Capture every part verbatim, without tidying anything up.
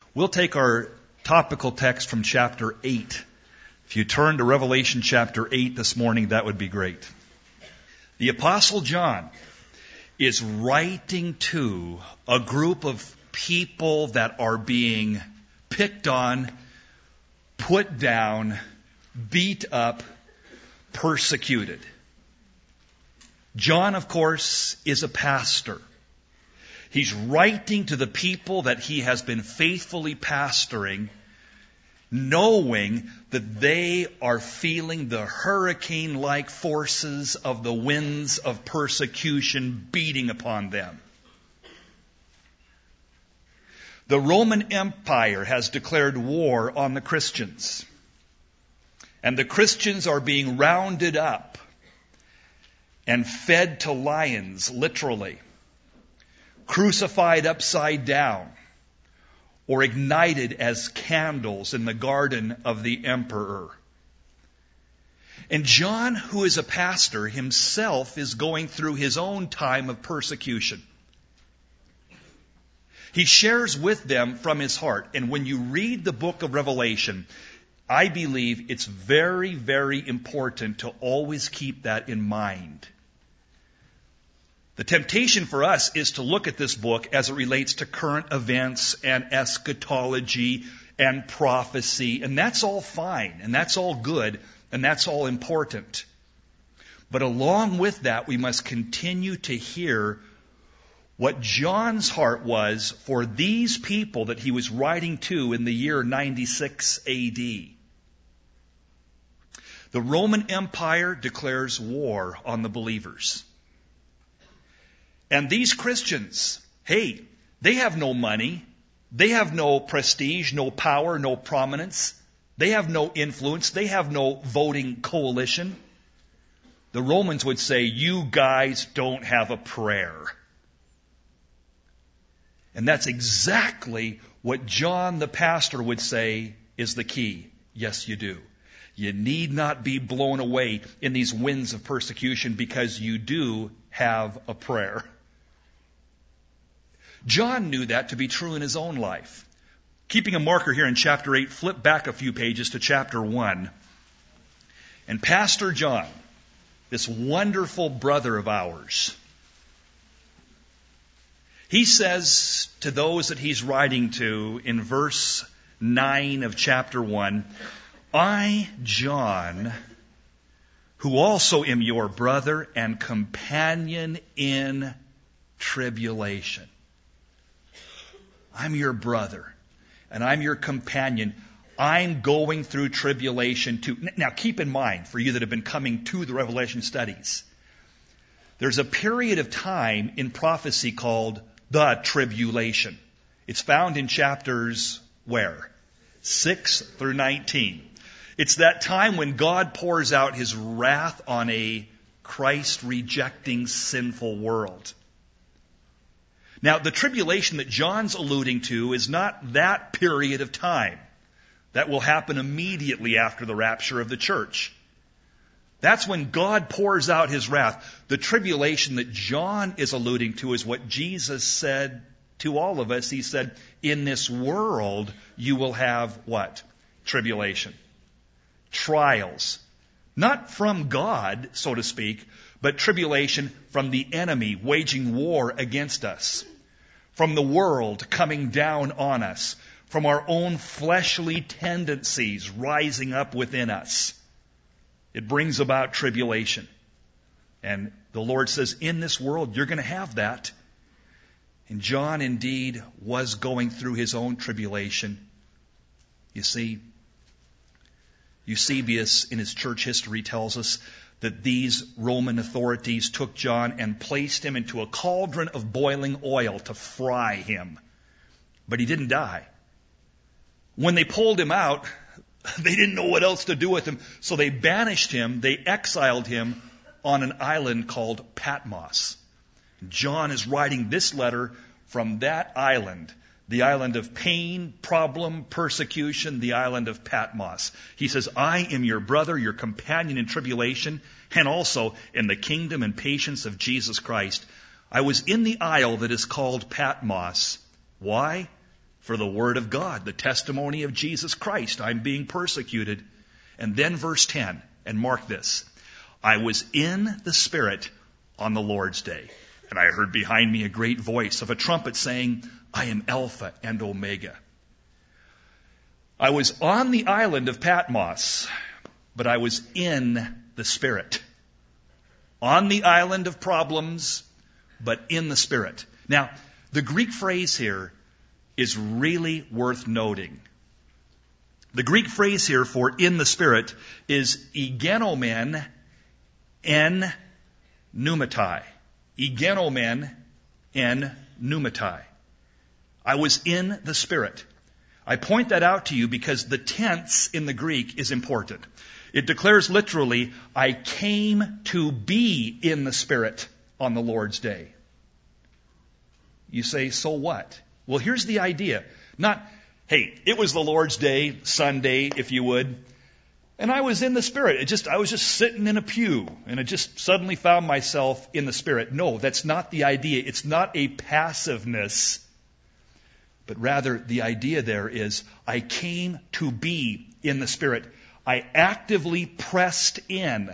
We'll take our topical text from chapter eight. If you turn to Revelation chapter eight this morning, that would be great. The Apostle John is writing to a group of people that are being picked on, put down, beat up, persecuted. John, of course, is a pastor. He's writing to the people that he has been faithfully pastoring, knowing that they are feeling the hurricane-like forces of the winds of persecution beating upon them. The Roman Empire has declared war on the Christians. And the Christians are being rounded up and fed to lions, literally, crucified upside down, or ignited as candles in the garden of the emperor. And John, who is a pastor himself, is going through his own time of persecution. He shares with them from his heart. And when you read the book of Revelation, I believe it's very, very important to always keep that in mind. The temptation for us is to look at this book as it relates to current events and eschatology and prophecy, and that's all fine, and that's all good, and that's all important. But along with that, we must continue to hear what John's heart was for these people that he was writing to in the year ninety-six A D. The Roman Empire declares war on the believers. And these Christians, hey, they have no money, they have no prestige, no power, no prominence, they have no influence, they have no voting coalition. The Romans would say, you guys don't have a prayer. And that's exactly what John the pastor would say is the key. Yes, you do. You need not be blown away in these winds of persecution because you do have a prayer. John knew that to be true in his own life. Keeping a marker here in chapter eight, flip back a few pages to chapter one. And Pastor John, this wonderful brother of ours, he says to those that he's writing to in verse nine of chapter one, I, John, who also am your brother and companion in tribulation. I'm your brother, and I'm your companion. I'm going through tribulation too. Now, keep in mind, for you that have been coming to the Revelation studies, there's a period of time in prophecy called the tribulation. It's found in chapters where? six through nineteen. It's that time when God pours out His wrath on a Christ-rejecting, sinful world. Now, the tribulation that John's alluding to is not that period of time. That will happen immediately after the rapture of the church. That's when God pours out His wrath. The tribulation that John is alluding to is what Jesus said to all of us. He said, in this world you will have what? Tribulation. Trials. Not from God, so to speak, but tribulation from the enemy waging war against us. From the world coming down on us. From our own fleshly tendencies rising up within us. It brings about tribulation. And the Lord says, in this world, you're going to have that. And John indeed was going through his own tribulation. You see, Eusebius in his church history tells us that these Roman authorities took John and placed him into a cauldron of boiling oil to fry him. But he didn't die. When they pulled him out, they didn't know what else to do with him, so they banished him, they exiled him on an island called Patmos. John is writing this letter from that island, the island of pain, problem, persecution, the island of Patmos. He says, I am your brother, your companion in tribulation, and also in the kingdom and patience of Jesus Christ. I was in the isle that is called Patmos. Why? for the word of God, the testimony of Jesus Christ. I'm being persecuted. And then verse ten, and mark this. I was in the Spirit on the Lord's day, and I heard behind me a great voice of a trumpet saying, I am Alpha and Omega. I was on the island of Patmos, but I was in the Spirit. On the island of problems, but in the Spirit. Now, the Greek phrase here is really worth noting. The Greek phrase here for in the Spirit is egenomen en pneumatai. Egenomen en pneumatai. I was in the Spirit. I point that out to you because the tense in the Greek is important. It declares literally, I came to be in the Spirit on the Lord's day. You say, so what? Well, here's the idea. Not, hey, it was the Lord's day, Sunday, if you would, and I was in the Spirit. It just, I was just sitting in a pew, and I just suddenly found myself in the Spirit. No, that's not the idea. It's not a passiveness, but rather the idea there is, I came to be in the Spirit. I actively pressed in.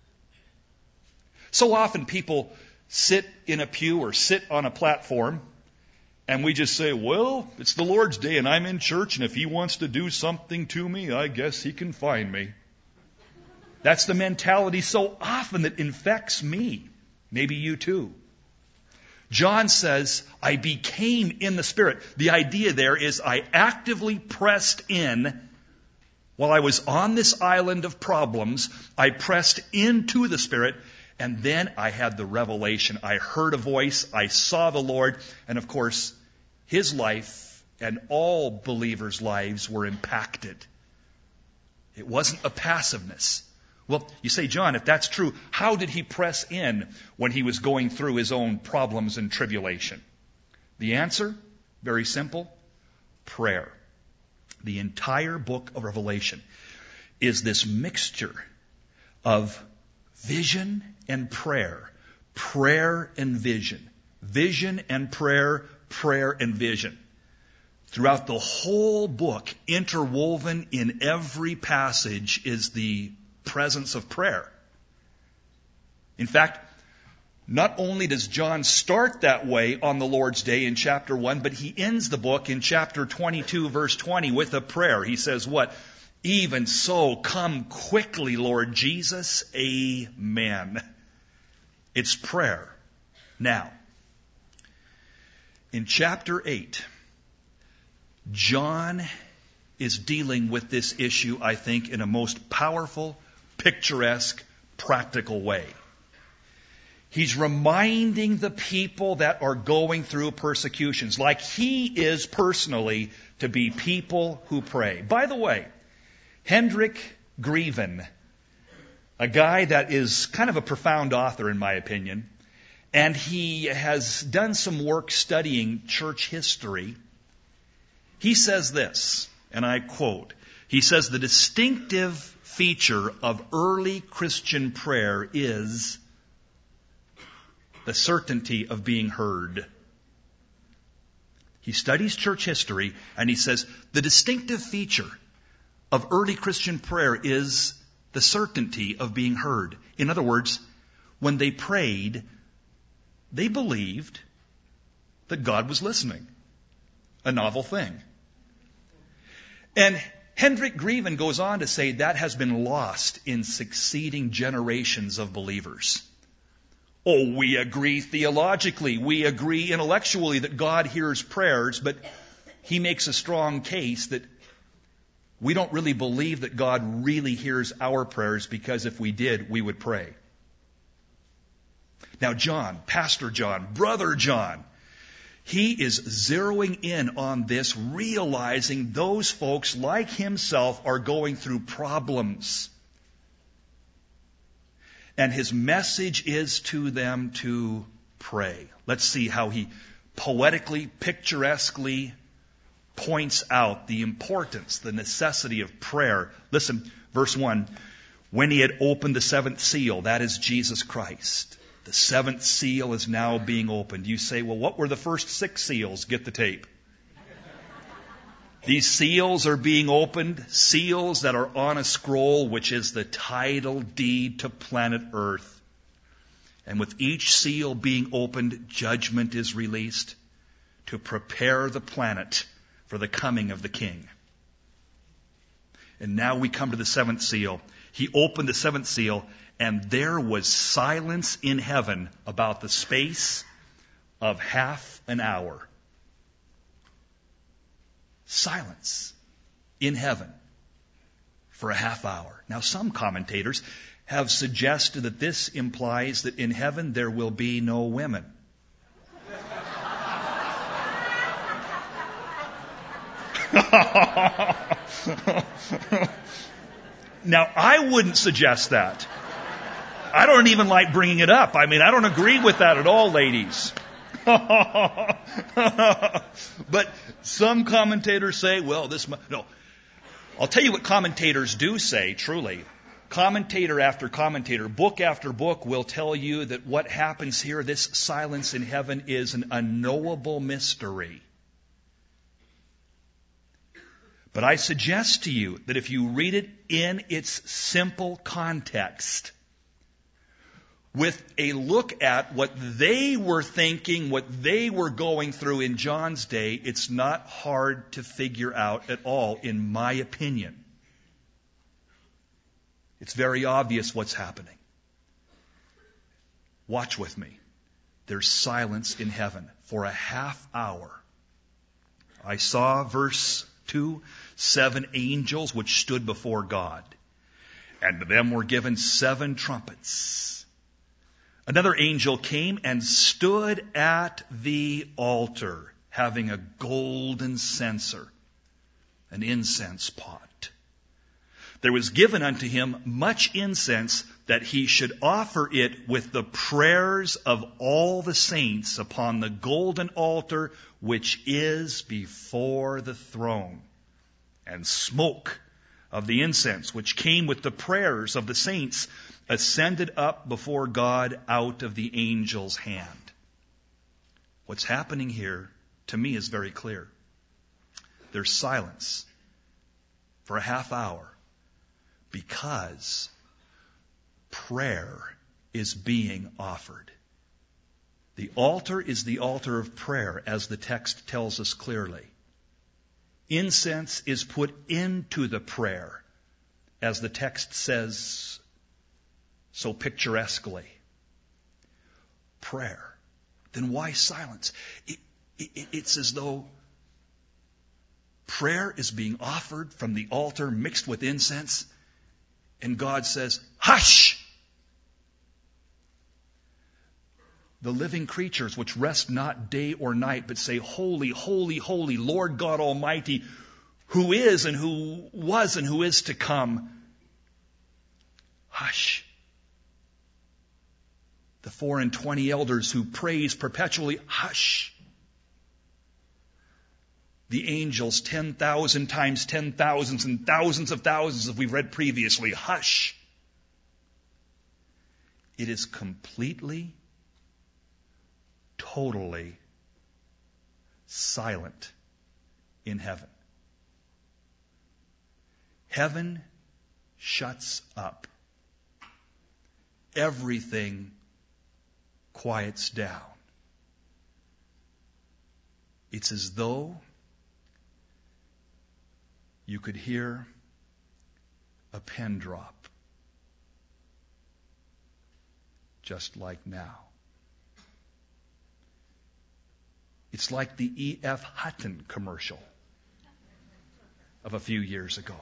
So often people sit in a pew or sit on a platform, and we just say, well, it's the Lord's day and I'm in church, and if He wants to do something to me, I guess He can find me. That's the mentality so often that infects me. Maybe you too. John says, I became in the Spirit. The idea there is I actively pressed in. While I was on this island of problems, I pressed into the Spirit, and then I had the revelation. I heard a voice, I saw the Lord, and of course, His life and all believers' lives were impacted. It wasn't a passiveness. Well, you say, John, if that's true, how did He press in when He was going through His own problems and tribulation? The answer, very simple, prayer. The entire book of Revelation is this mixture of vision and prayer, prayer and vision, vision and prayer, prayer and vision. Throughout the whole book, interwoven in every passage is the presence of prayer. In fact, not only does John start that way on the Lord's Day in chapter one, but he ends the book in chapter twenty-two, verse twenty, with a prayer. He says what? Even so, come quickly, Lord Jesus. Amen. It's prayer. Now, in chapter eight, John is dealing with this issue, I think, in a most powerful, picturesque, practical way. He's reminding the people that are going through persecutions, like he is personally, to be people who pray. By the way, Hendrik Greven, a guy that is kind of a profound author in my opinion, and he has done some work studying church history. He says this, and I quote, he says, the distinctive feature of early Christian prayer is the certainty of being heard. He studies church history, and he says the distinctive feature of early Christian prayer is the certainty of being heard. In other words, when they prayed, they believed that God was listening. A novel thing. And Hendrik Greven goes on to say that has been lost in succeeding generations of believers. Oh, we agree theologically, we agree intellectually that God hears prayers, but he makes a strong case that we don't really believe that God really hears our prayers, because if we did, we would pray. Now, John, Pastor John, Brother John, he is zeroing in on this, realizing those folks like himself are going through problems. And his message is to them to pray. Let's see how he poetically, picturesquely points out the importance, the necessity of prayer. Listen, verse one. When he had opened the seventh seal, that is Jesus Christ. The seventh seal is now being opened. You say, well, what were the first six seals? Get the tape. These seals are being opened, seals that are on a scroll, which is the title deed to planet Earth. And with each seal being opened, judgment is released to prepare the planet for the coming of the King. And now we come to the seventh seal. He opened the seventh seal, and there was silence in heaven about the space of half an hour. Silence in heaven for a half hour. Now, some commentators have suggested that this implies that in heaven there will be no women. Now, I wouldn't suggest that. I don't even like bringing it up. I mean, I don't agree with that at all, ladies. But some commentators say, well, this... Mu-. No. I'll tell you what commentators do say, truly. Commentator after commentator, book after book will tell you that what happens here, this silence in heaven, is an unknowable mystery. But I suggest to you that if you read it in its simple context, with a look at what they were thinking, what they were going through in John's day, it's not hard to figure out at all, in my opinion. It's very obvious what's happening. Watch with me. There's silence in heaven for a half hour. I saw, verse two, seven angels which stood before God, and to them were given seven trumpets. Another angel came and stood at the altar, having a golden censer, an incense pot. There was given unto him much incense, that he should offer it with the prayers of all the saints upon the golden altar which is before the throne. And smoke of the incense which came with the prayers of the saints ascended up before God out of the angel's hand. What's happening here, to me, is very clear. There's silence for a half hour because prayer is being offered. The altar is the altar of prayer, as the text tells us clearly. Incense is put into the prayer, as the text says so picturesquely. Prayer. Then why silence? It, it, it's as though prayer is being offered from the altar mixed with incense, and God says, hush! The living creatures which rest not day or night, but say, holy, holy, holy, Lord God Almighty, who is and who was and who is to come. Hush. The four and twenty elders who praise perpetually, hush. The angels, ten thousand times ten thousands and thousands of thousands, as we've read previously, hush. It is completely, totally silent in heaven. Heaven shuts up. Everything quiets down. It's as though you could hear a pin drop, just like now. It's like the E F. Hutton commercial of a few years ago.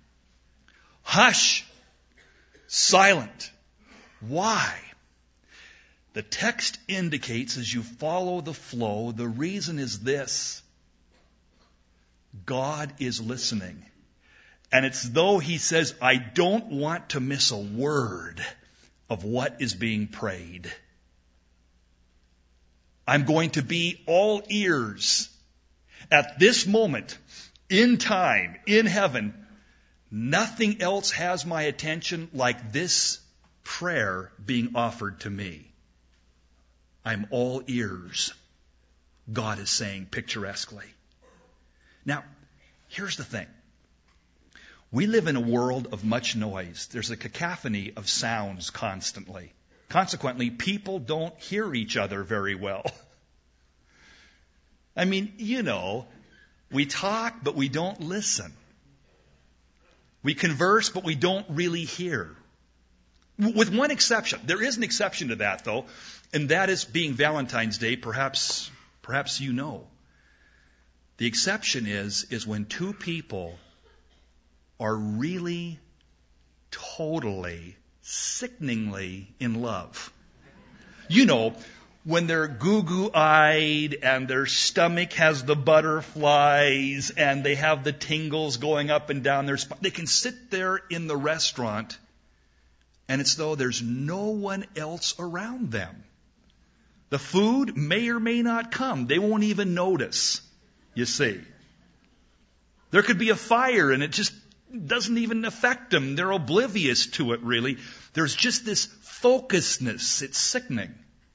Hush! Silent. Why? The text indicates, as you follow the flow, the reason is this. God is listening. And it's though He says, I don't want to miss a word of what is being prayed. I'm going to be all ears. At this moment, in time, in heaven, nothing else has my attention like this prayer being offered to me. I'm all ears, God is saying picturesquely. Now, Here's the thing. We live in a world of much noise. There's a cacophony of sounds constantly. Consequently, people don't hear each other very well. I mean, you know, we talk, but we don't listen. We converse, but we don't really hear. With one exception. There is an exception to that, though, and that is being Valentine's Day. Perhaps, perhaps you know. The exception is, is when two people are really, totally, sickeningly in love. You know, when they're goo-goo-eyed and their stomach has the butterflies and they have the tingles going up and down their spine. They can sit there in the restaurant and it's though there's no one else around them. The food may or may not come. They won't even notice, you see. There could be a fire and it just doesn't even affect them. They're oblivious to it, really. There's just this focusedness. It's sickening.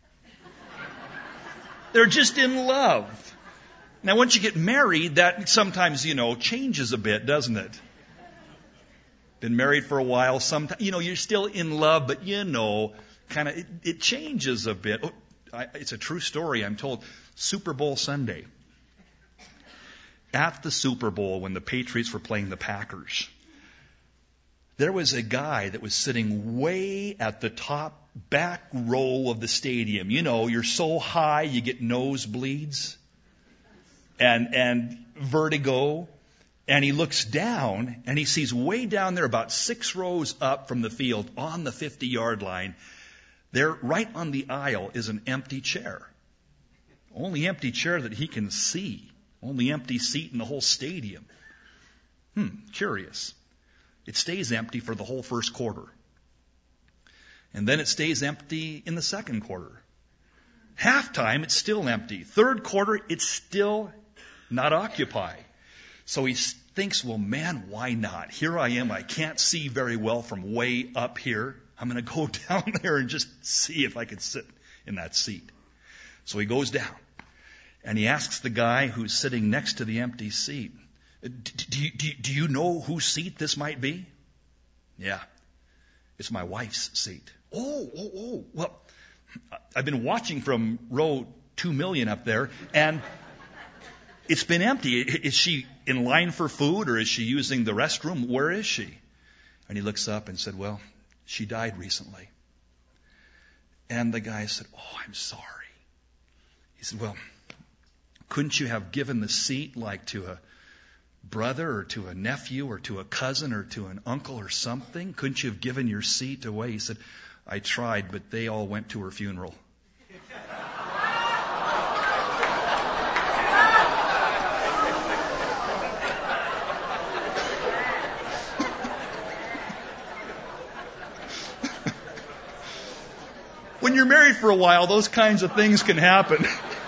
They're just in love. Now, once you get married, that sometimes, you know, changes a bit, doesn't it? Been married for a while, sometimes, you know, you're still in love, but, you know, kind of, it, it changes a bit. Oh, I, it's a true story, I'm told. Super Bowl Sunday. At the Super Bowl, when the Patriots were playing the Packers, there was a guy that was sitting way at the top back row of the stadium. You know, you're so high, you get nosebleeds and, and vertigo. And he looks down and he sees way down there, about six rows up from the field on the fifty-yard line, there right on the aisle is an empty chair. Only empty chair that he can see. Only empty seat in the whole stadium. Hmm, curious. It stays empty for the whole first quarter. And then it stays empty in the second quarter. Halftime, it's still empty. Third quarter, it's still not occupied. So he thinks, well, man, why not? Here I am. I can't see very well from way up here. I'm going to go down there and just see if I can sit in that seat. So he goes down. And he asks the guy who's sitting next to the empty seat, do you, do, you, do you know whose seat this might be? Yeah, it's my wife's seat. Oh, oh, oh. Well, I've been watching from row two million up there, and it's been empty. Is she in line for food, or is she using the restroom? Where is she? And he looks up and said, well, she died recently. And the guy said, oh, I'm sorry. He said, well, couldn't you have given the seat like to a brother or to a nephew or to a cousin or to an uncle or something? Couldn't you have given your seat away? He said, I tried, but they all went to her funeral. When you're married for a while, those kinds of things can happen.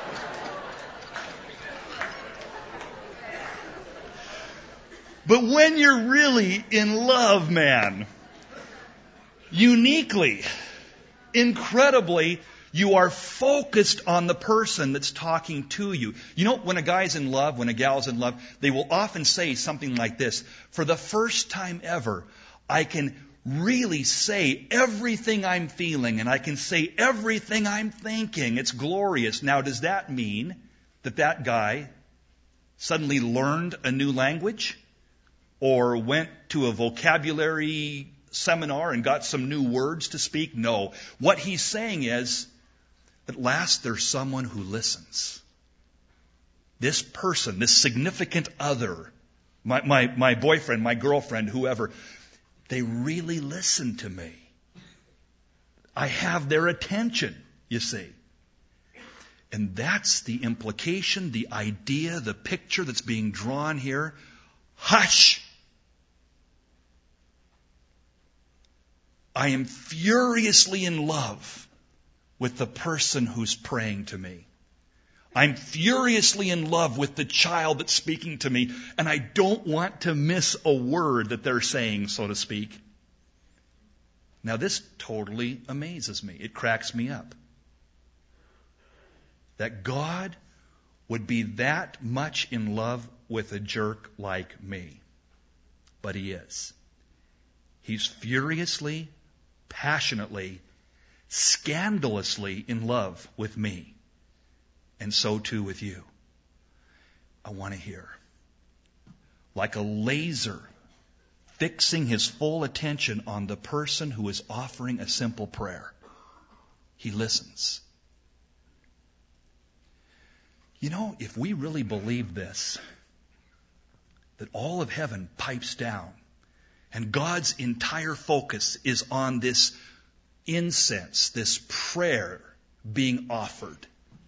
But when you're really in love, man, uniquely, incredibly, you are focused on the person that's talking to you. You know, when a guy's in love, when a gal's in love, they will often say something like this: for the first time ever, I can really say everything I'm feeling and I can say everything I'm thinking. It's glorious. Now, does that mean that that guy suddenly learned a new language? Or went to a vocabulary seminar and got some new words to speak? No. What he's saying is, at last there's someone who listens. This person, this significant other, my, my, my boyfriend, my girlfriend, whoever, they really listen to me. I have their attention, you see. And that's the implication, the idea, the picture that's being drawn here. Hush! I am furiously in love with the person who's praying to me. I'm furiously in love with the child that's speaking to me, and I don't want to miss a word that they're saying, so to speak. Now, this totally amazes me. It cracks me up. That God would be that much in love with a jerk like me. But he is. He's furiously, passionately, scandalously in love with me. And so too with you. I want to hear. Like a laser, fixing his full attention on the person who is offering a simple prayer. He listens. You know, if we really believe this, that all of heaven pipes down, and God's entire focus is on this incense, this prayer being offered,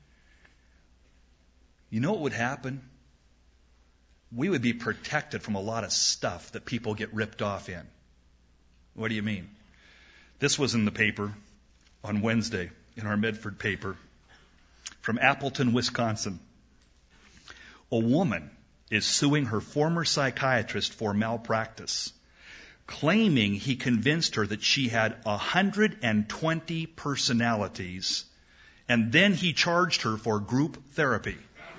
you know what would happen? We would be protected from a lot of stuff that people get ripped off in. What do you mean? This was in the paper on Wednesday, in our Medford paper, from Appleton, Wisconsin. A woman is suing her former psychiatrist for malpractice, claiming he convinced her that she had one hundred twenty personalities, and then he charged her for group therapy.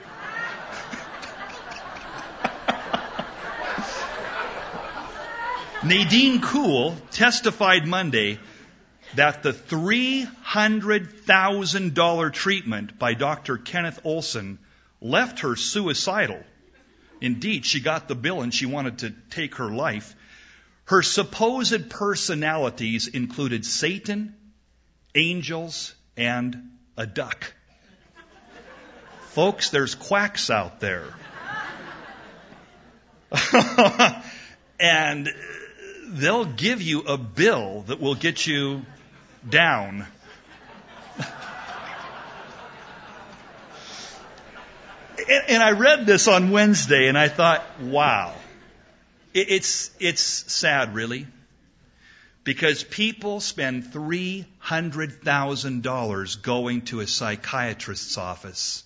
Nadine Kuhl testified Monday that the three hundred thousand dollars treatment by Doctor Kenneth Olson left her suicidal. Indeed, she got the bill and she wanted to take her life. Her supposed personalities included Satan, angels, and a duck. Folks, there's quacks out there. And they'll give you a bill that will get you down. and, and I read this on Wednesday and I thought, wow. It, it's, it's sad, really. Because people spend three hundred thousand dollars going to a psychiatrist's office.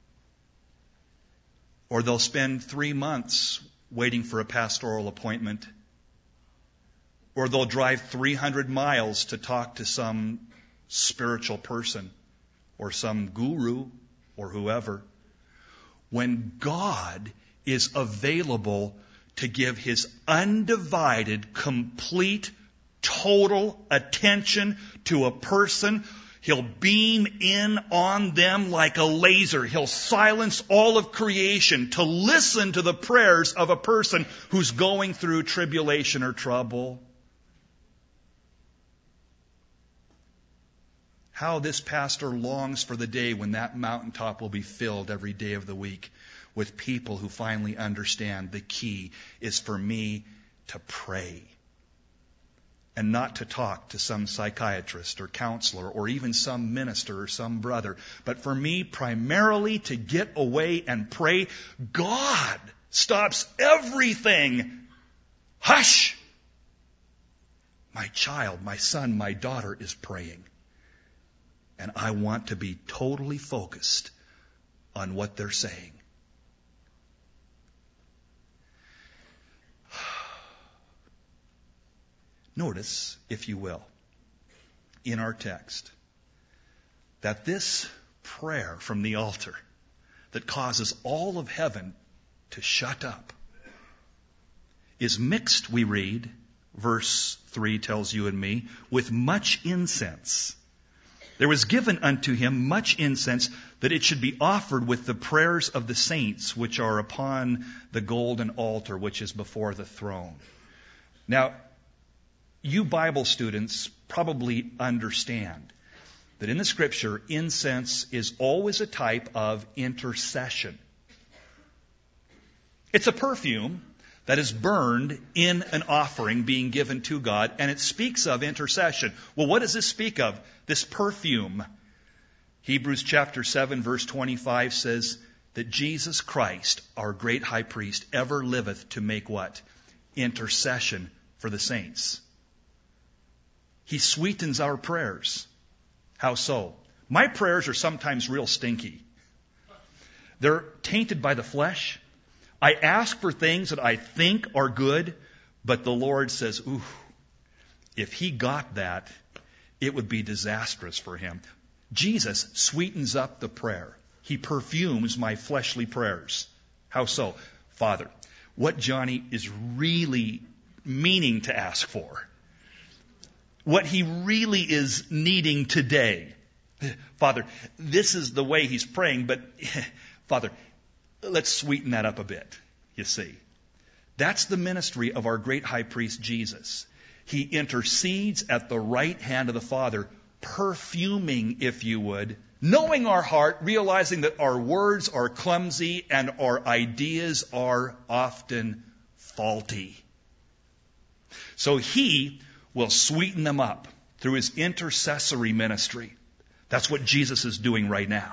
Or they'll spend three months waiting for a pastoral appointment. Or they'll drive three hundred miles to talk to some spiritual person or some guru or whoever. When God is available to give His undivided, complete, total attention to a person, He'll beam in on them like a laser. He'll silence all of creation to listen to the prayers of a person who's going through tribulation or trouble. How this pastor longs for the day when that mountaintop will be filled every day of the week with people who finally understand the key is for me to pray and not to talk to some psychiatrist or counselor or even some minister or some brother, but for me primarily to get away and pray. God stops everything. Hush! My child, my son, my daughter is praying. And I want to be totally focused on what they're saying. Notice, if you will, in our text, that this prayer from the altar that causes all of heaven to shut up is mixed, we read, verse three tells you and me, with much incense. There was given unto him much incense, that it should be offered with the prayers of the saints, which are upon the golden altar, which is before the throne. Now, you Bible students probably understand that in the Scripture, incense is always a type of intercession. It's a perfume that is burned in an offering being given to God, and it speaks of intercession. Well, what does this speak of? This perfume. Hebrews chapter seven, verse twenty-five says that Jesus Christ, our great high priest, ever liveth to make what? Intercession for the saints. He sweetens our prayers. How so? My prayers are sometimes real stinky. They're tainted by the flesh. I ask for things that I think are good, but the Lord says, ooh, if He got that, it would be disastrous for Him. Jesus sweetens up the prayer. He perfumes my fleshly prayers. How so? Father, what Johnny is really meaning to ask for, what he really is needing today. Father, this is the way he's praying, but Father, let's sweeten that up a bit, you see. That's the ministry of our great high priest Jesus. He intercedes at the right hand of the Father, perfuming, if you would, knowing our heart, realizing that our words are clumsy and our ideas are often faulty. So he will sweeten them up through his intercessory ministry. That's what Jesus is doing right now.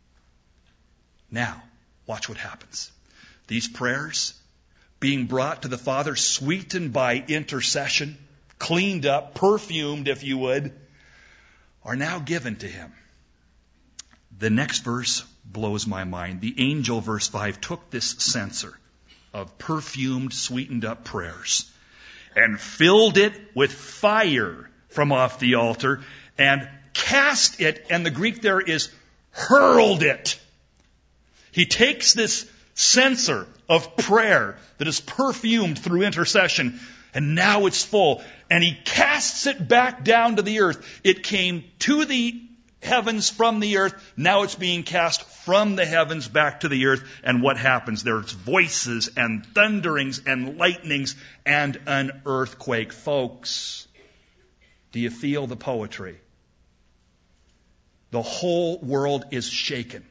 Now, watch what happens. These prayers, being brought to the Father, sweetened by intercession, cleaned up, perfumed, if you would, are now given to him. The next verse blows my mind. The angel, verse five, took this censer of perfumed, sweetened up prayers and filled it with fire from off the altar and cast it, and the Greek there is hurled it. He takes this censer of prayer that is perfumed through intercession, and now it's full, and he casts it back down to the earth. It came to the heavens from the earth. Now it's being cast from the heavens back to the earth. And what happens? There's voices and thunderings and lightnings and an earthquake. Folks, do you feel the poetry? The whole world is shaken.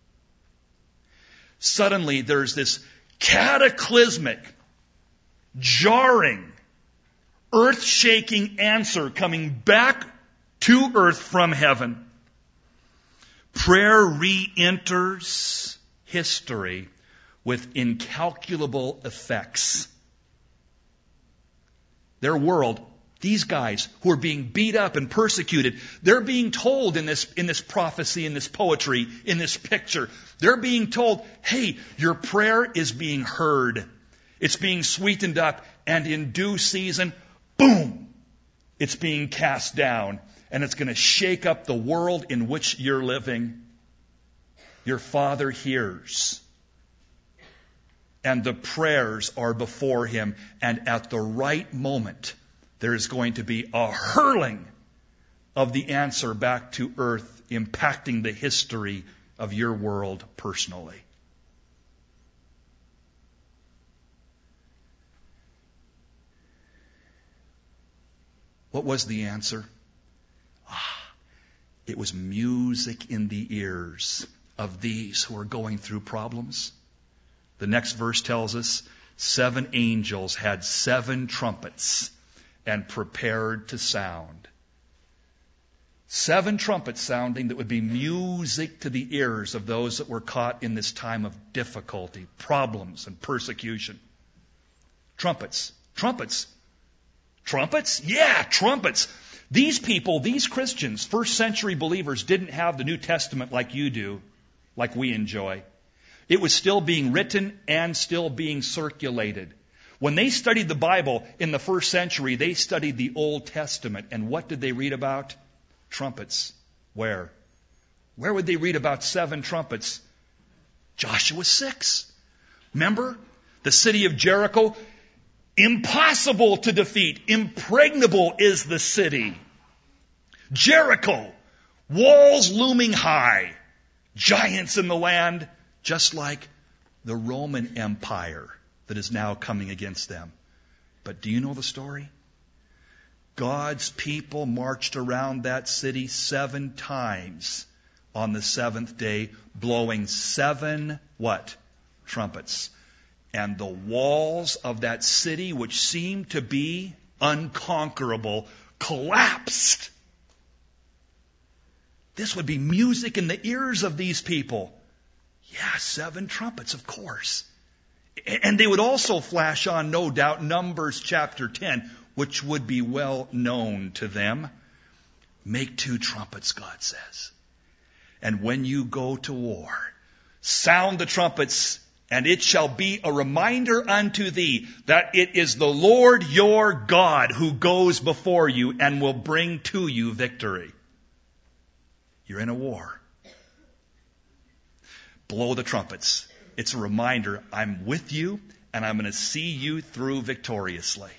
Suddenly there's this cataclysmic, jarring, earth-shaking answer coming back to earth from heaven. Prayer re-enters history with incalculable effects. Their world, these guys who are being beat up and persecuted, they're being told in this, in this prophecy, in this poetry, in this picture, they're being told, hey, your prayer is being heard. It's being sweetened up, and in due season, boom, it's being cast down. And it's going to shake up the world in which you're living. Your Father hears. And the prayers are before him. And at the right moment, there is going to be a hurling of the answer back to earth, impacting the history of your world personally. What was the answer? Ah, it was music in the ears of these who are going through problems. The next verse tells us seven angels had seven trumpets and prepared to sound. Seven trumpets sounding that would be music to the ears of those that were caught in this time of difficulty, problems, and persecution. Trumpets. Trumpets. Trumpets? Yeah, trumpets. These people, these Christians, first century believers, didn't have the New Testament like you do, like we enjoy. It was still being written and still being circulated. When they studied the Bible in the first century, they studied the Old Testament. And what did they read about? Trumpets. Where? Where would they read about seven trumpets? Joshua six. Remember? The city of Jericho, impossible to defeat. Impregnable is the city. Jericho, walls looming high. Giants in the land, just like the Roman Empire that is now coming against them. But do you know the story? God's people marched around that city seven times on the seventh day, blowing seven, what? Trumpets. And the walls of that city, which seemed to be unconquerable, collapsed. This would be music in the ears of these people. Yeah, seven trumpets, of course. And they would also flash on, no doubt, Numbers chapter ten, which would be well known to them. Make two trumpets, God says. And when you go to war, sound the trumpets, and it shall be a reminder unto thee that it is the Lord your God who goes before you and will bring to you victory. You're in a war. blow the trumpets. It's a reminder, I'm with you, and I'm going to see you through victoriously.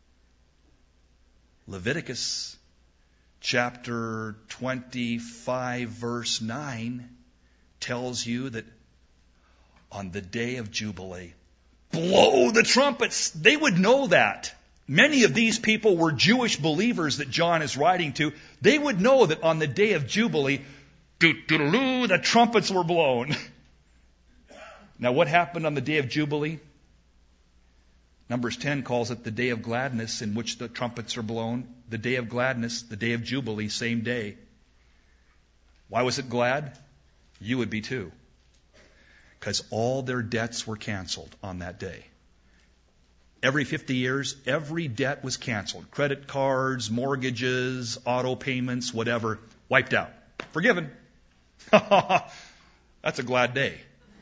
Leviticus chapter twenty-five, verse nine tells you that on the day of Jubilee, blow the trumpets. They would know that. Many of these people were Jewish believers that John is writing to. They would know that on the day of Jubilee, doo-doo-doo, the trumpets were blown. Now, what happened on the day of Jubilee? Numbers ten calls it the day of gladness in which the trumpets are blown. The day of gladness, the day of Jubilee, same day. Why was it glad? You would be too. Because all their debts were canceled on that day. Every fifty years, every debt was canceled. Credit cards, mortgages, auto payments, whatever, wiped out. Forgiven. That's a glad day.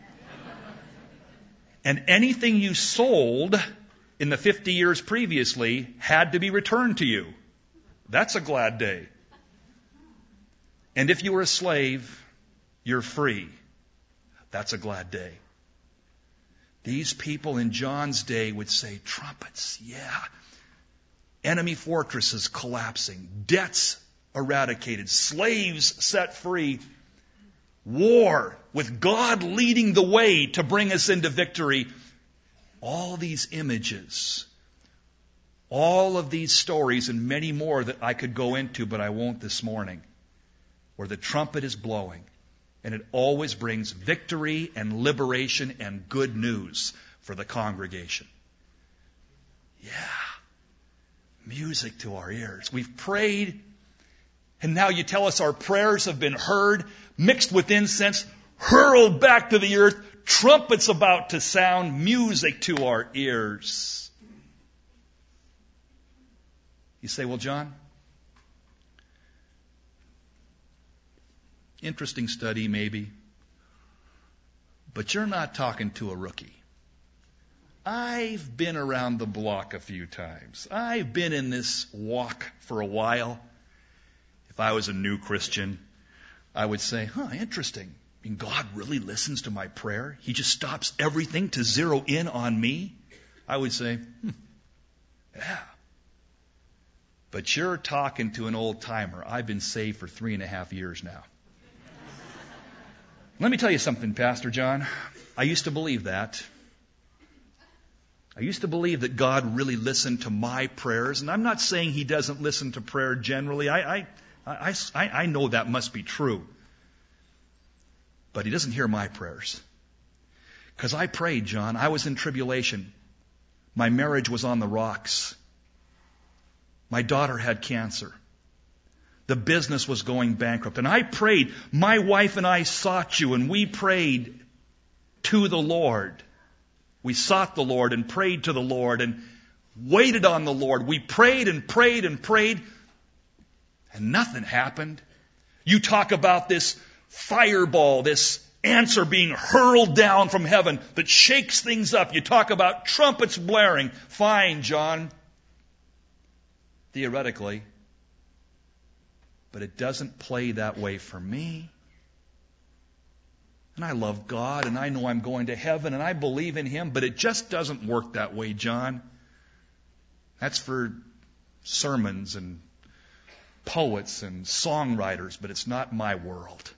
And anything you sold in the fifty years previously had to be returned to you. That's a glad day. And if you were a slave, you're free. That's a glad day. These people in John's day would say, trumpets, yeah. Enemy fortresses collapsing, debts eradicated, slaves set free, war with God leading the way to bring us into victory. All these images, all of these stories, and many more that I could go into, but I won't this morning, where the trumpet is blowing. And it always brings victory and liberation and good news for the congregation. Yeah. Music to our ears. We've prayed, and now you tell us our prayers have been heard, mixed with incense, hurled back to the earth, trumpets about to sound, music to our ears. You say, well, John, interesting study, maybe. But you're not talking to a rookie. I've been around the block a few times. I've been in this walk for a while. If I was a new Christian, I would say, huh, interesting. I mean, God really listens to my prayer. He just stops everything to zero in on me. I would say, hmm, yeah. But you're talking to an old timer. I've been saved for three and a half years now. Let me tell you something, Pastor John. I used to believe that. I used to believe that God really listened to my prayers. And I'm not saying He doesn't listen to prayer generally. I, I, I, I, I know that must be true. But He doesn't hear my prayers. Because I prayed, John. I was in tribulation. My marriage was on the rocks. My daughter had cancer. The business was going bankrupt. And I prayed. My wife and I sought you, and we prayed to the Lord. We sought the Lord and prayed to the Lord and waited on the Lord. We prayed and prayed and prayed, and nothing happened. You talk about this fireball, this answer being hurled down from heaven that shakes things up. You talk about trumpets blaring. Fine, John. Theoretically. But it doesn't play that way for me. And I love God, and I know I'm going to heaven, and I believe in Him, but it just doesn't work that way, John. That's for sermons and poets and songwriters, but it's not my world.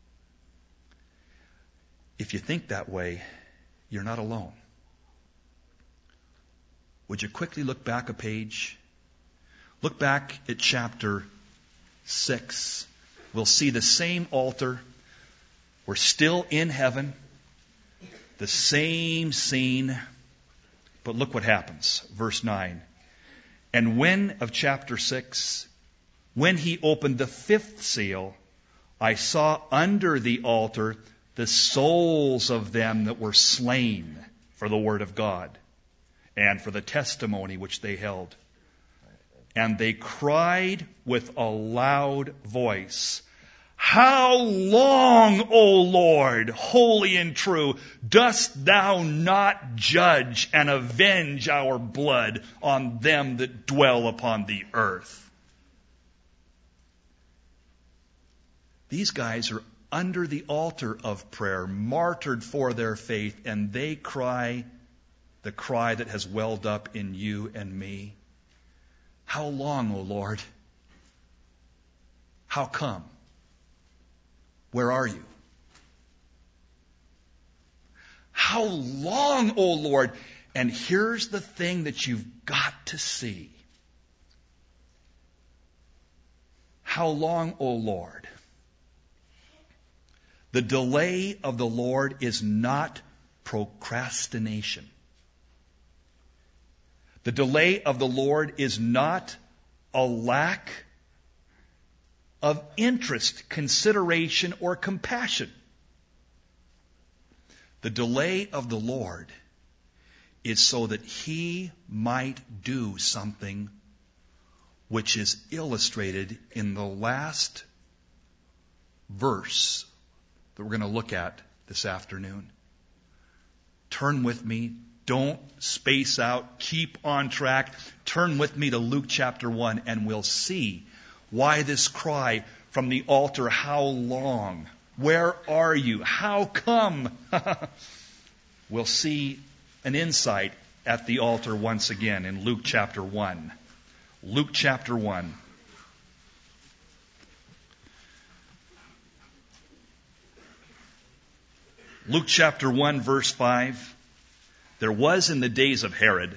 If you think that way, you're not alone. Would you quickly look back a page? Look back at chapter six. We'll see the same altar. We're still in heaven. The same scene. But look what happens. Verse nine. And when, of chapter six, when He opened the fifth seal, I saw under the altar the souls of them that were slain for the word of God and for the testimony which they held. And they cried with a loud voice, How long, O Lord, holy and true, dost Thou not judge and avenge our blood on them that dwell upon the earth? These guys are under the altar of prayer, martyred for their faith, and they cry the cry that has welled up in you and me. How long, O Lord? How come? Where are you? How long, O Lord? And here's the thing that you've got to see. How long, O Lord? The delay of the Lord is not procrastination. The delay of the Lord is not a lack of interest, consideration, or compassion. The delay of the Lord is so that He might do something which is illustrated in the last verse that we're going to look at this afternoon. Turn with me. Don't space out. Keep on track. Turn with me to Luke chapter one, and we'll see why this cry from the altar, how long? Where are you? How come? We'll see an insight at the altar once again in Luke chapter one. Luke chapter one. Luke chapter one, verse five. There was in the days of Herod,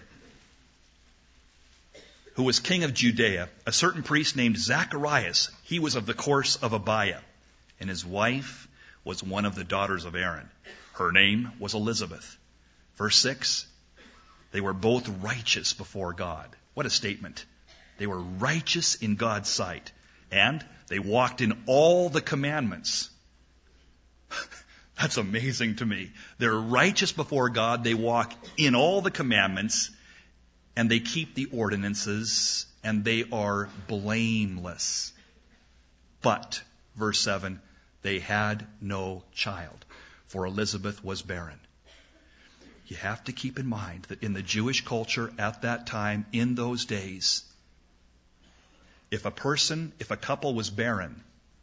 who was king of Judea, a certain priest named Zacharias. He was of the course of Abiah, and his wife was one of the daughters of Aaron. Her name was Elizabeth. Verse six, they were both righteous before God. What a statement. They were righteous in God's sight, and they walked in all the commandments. That's amazing to me. They're righteous before God. They walk in all the commandments, and they keep the ordinances, and they are blameless. But, verse seven, they had no child, for Elizabeth was barren. You have to keep in mind that in the Jewish culture at that time, in those days, if a person, if a couple was barren,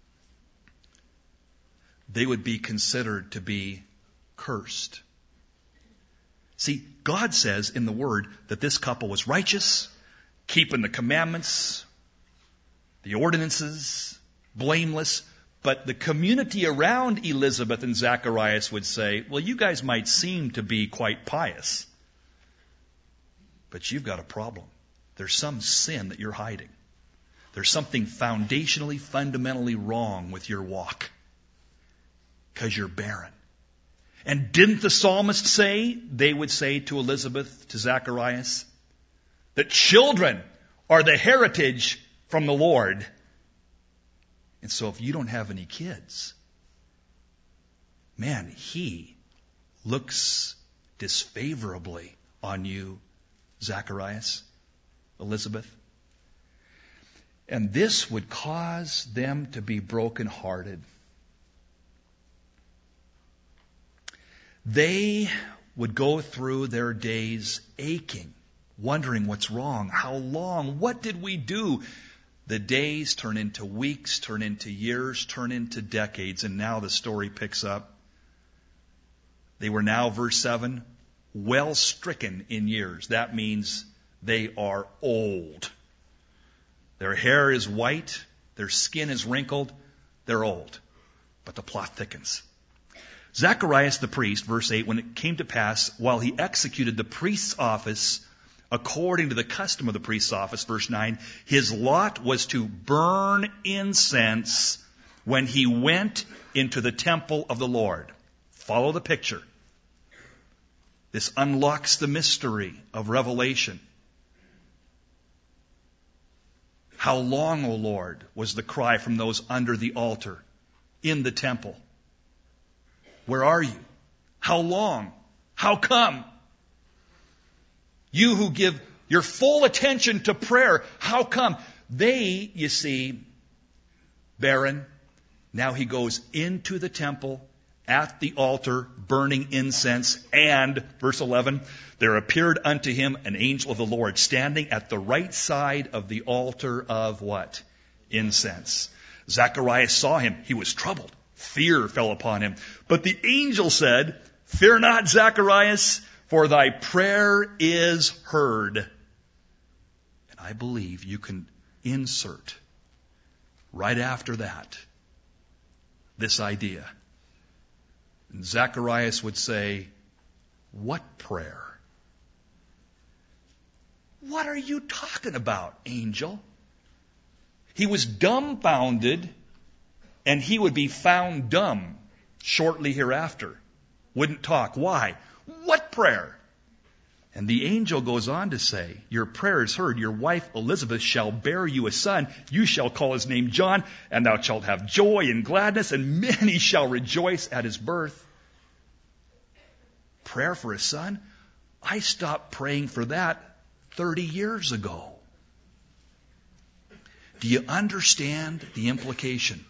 they would be considered to be cursed. See, God says in the Word that this couple was righteous, keeping the commandments, the ordinances, blameless, but the community around Elizabeth and Zacharias would say, well, you guys might seem to be quite pious, but you've got a problem. There's some sin that you're hiding. There's something foundationally, fundamentally wrong with your walk. Because you're barren. And didn't the psalmist say, they would say to Elizabeth, to Zacharias, that children are the heritage from the Lord. And so if you don't have any kids, man, He looks disfavorably on you, Zacharias, Elizabeth. And this would cause them to be brokenhearted. They would go through their days aching, wondering what's wrong, how long, what did we do? The days turn into weeks, turn into years, turn into decades, and now the story picks up. They were now, verse seven, well stricken in years. That means they are old. Their hair is white, their skin is wrinkled, they're old. But the plot thickens. Zacharias the priest, verse eight, when it came to pass, while he executed the priest's office, according to the custom of the priest's office, verse nine, his lot was to burn incense when he went into the temple of the Lord. Follow the picture. This unlocks the mystery of Revelation. How long, O Lord, was the cry from those under the altar in the temple? Where are you? How long? How come? You who give your full attention to prayer, how come? They, you see, barren. Now he goes into the temple at the altar, burning incense. And, verse eleven, there appeared unto him an angel of the Lord standing at the right side of the altar of what? Incense. Zacharias saw him. He was troubled. Fear fell upon him. But the angel said, "Fear not, Zacharias, for thy prayer is heard." And I believe you can insert right after that this idea. And Zacharias would say, "What prayer? What are you talking about, angel?" He was dumbfounded, and he would be found dumb shortly hereafter. Wouldn't talk. Why? What prayer? And the angel goes on to say, "Your prayer is heard. Your wife Elizabeth shall bear you a son. You shall call his name John, and thou shalt have joy and gladness, and many shall rejoice at his birth." Prayer for a son? I stopped praying for that thirty years ago. Do you understand the implication?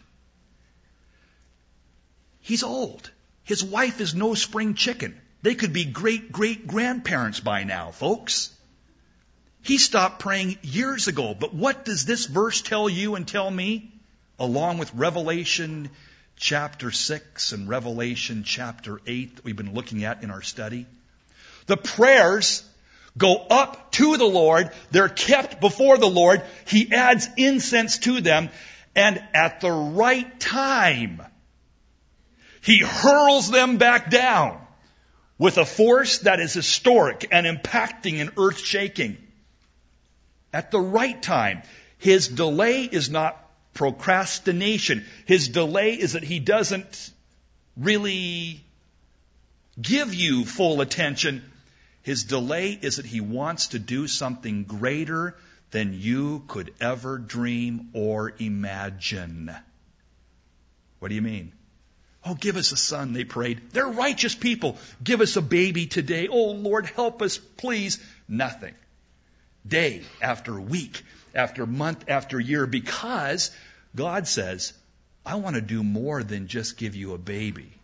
He's old. His wife is no spring chicken. They could be great-great-grandparents by now, folks. He stopped praying years ago. But what does this verse tell you and tell me? Along with Revelation chapter six and Revelation chapter eight that we've been looking at in our study. The prayers go up to the Lord. They're kept before the Lord. He adds incense to them. And at the right time, He hurls them back down with a force that is historic and impacting and earth-shaking. At the right time. His delay is not procrastination. His delay is that He doesn't really give you full attention. His delay is that He wants to do something greater than you could ever dream or imagine. What do you mean? "Oh, give us a son," they prayed. They're righteous people. "Give us a baby today. Oh, Lord, help us, please." Nothing. Day after week, after month, after year, because God says, "I want to do more than just give you a baby.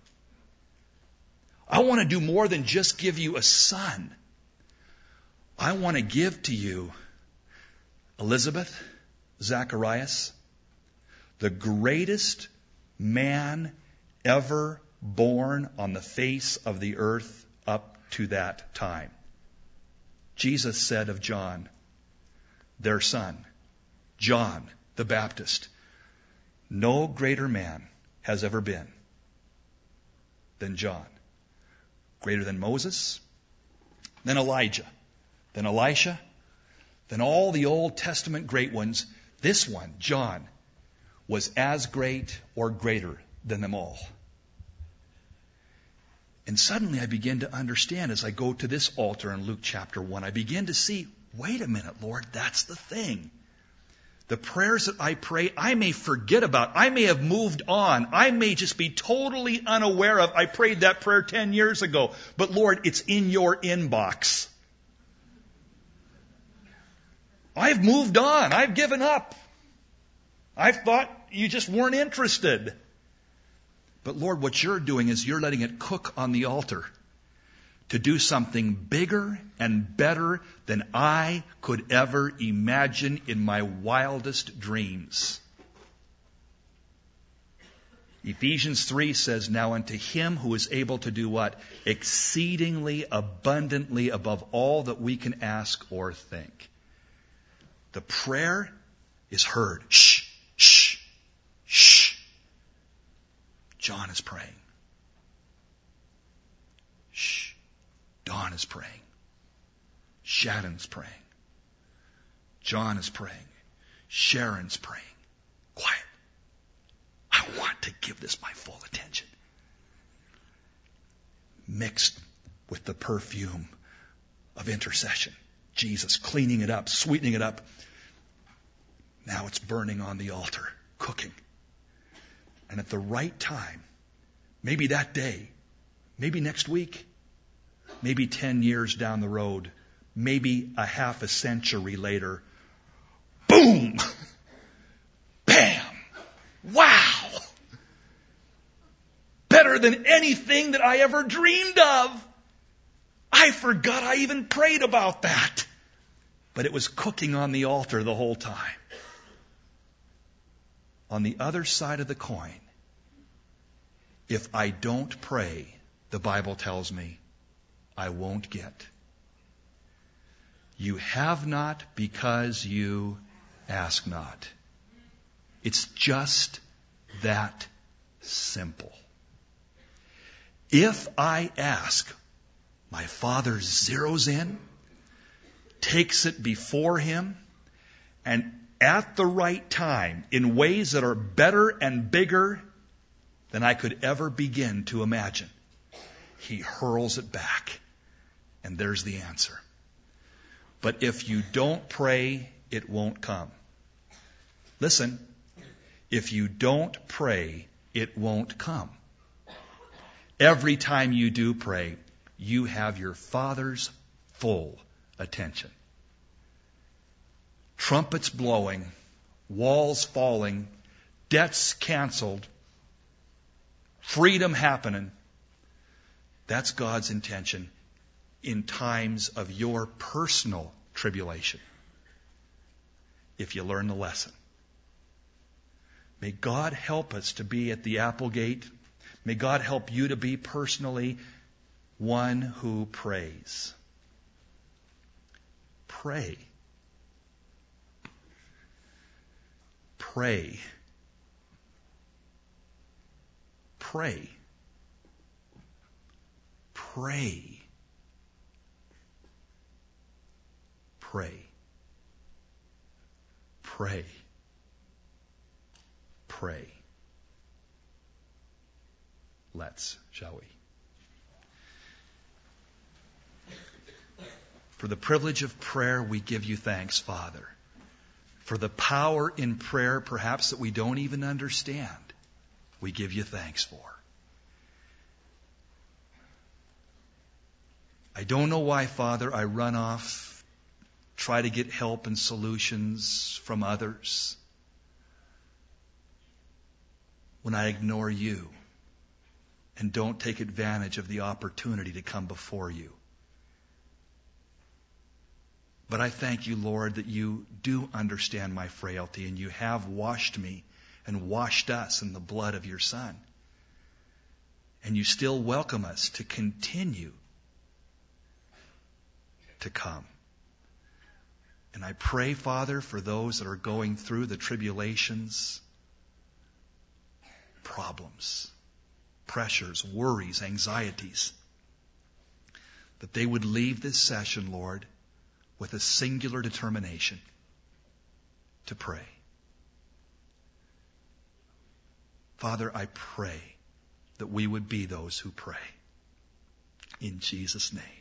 I want to do more than just give you a son. I want to give to you, Elizabeth, Zacharias, the greatest man ever born on the face of the earth up to that time." Jesus said of John, their son, John the Baptist, "No greater man has ever been than John." Greater than Moses, than Elijah, than Elisha, than all the Old Testament great ones. This one, John, was as great or greater than them all. And suddenly I begin to understand as I go to this altar in Luke chapter one, I begin to see, wait a minute, Lord, that's the thing. The prayers that I pray, I may forget about. I may have moved on. I may just be totally unaware of. I prayed that prayer ten years ago. But Lord, it's in your inbox. I've moved on. I've given up. I've thought you just weren't interested. But Lord, what you're doing is you're letting it cook on the altar to do something bigger and better than I could ever imagine in my wildest dreams. Ephesians three says, "Now unto Him who is able to do" what? "Exceedingly abundantly above all that we can ask or think." The prayer is heard. Shh, shh, shh. John is praying. Shh. Dawn is praying. Shannon's praying. John is praying. Sharon's praying. Quiet. I want to give this my full attention. Mixed with the perfume of intercession. Jesus cleaning it up, sweetening it up. Now it's burning on the altar, cooking. And at the right time, maybe that day, maybe next week, maybe ten years down the road, maybe a half a century later, boom! Bam! Wow! Better than anything that I ever dreamed of. I forgot I even prayed about that. But it was cooking on the altar the whole time. On the other side of the coin, If I don't pray, the Bible tells me, I won't get. You have not because you ask not. It's just that simple. If I ask, my Father zeroes in, takes it before Him, and at the right time, in ways that are better and bigger than I could ever begin to imagine, He hurls it back. And there's the answer. But if you don't pray, it won't come. Listen, if you don't pray, it won't come. Every time you do pray, you have your Father's full attention. Trumpets blowing, walls falling, debts canceled, freedom happening. That's God's intention in times of your personal tribulation, if you learn the lesson. May God help us to be at the Applegate. May God help you to be personally one who prays. Pray. Pray. Pray. Pray. Pray. Pray. Pray. Let's, shall we? For the privilege of prayer, we give you thanks, Father. For the power in prayer, perhaps that we don't even understand, we give you thanks for. I don't know why, Father, I run off, try to get help and solutions from others when I ignore you and don't take advantage of the opportunity to come before you. But I thank you, Lord, that you do understand my frailty and you have washed me and washed us in the blood of your Son. And you still welcome us to continue to come. And I pray, Father, for those that are going through the tribulations, problems, pressures, worries, anxieties, that they would leave this session, Lord, with a singular determination to pray. Father, I pray that we would be those who pray. In Jesus' name.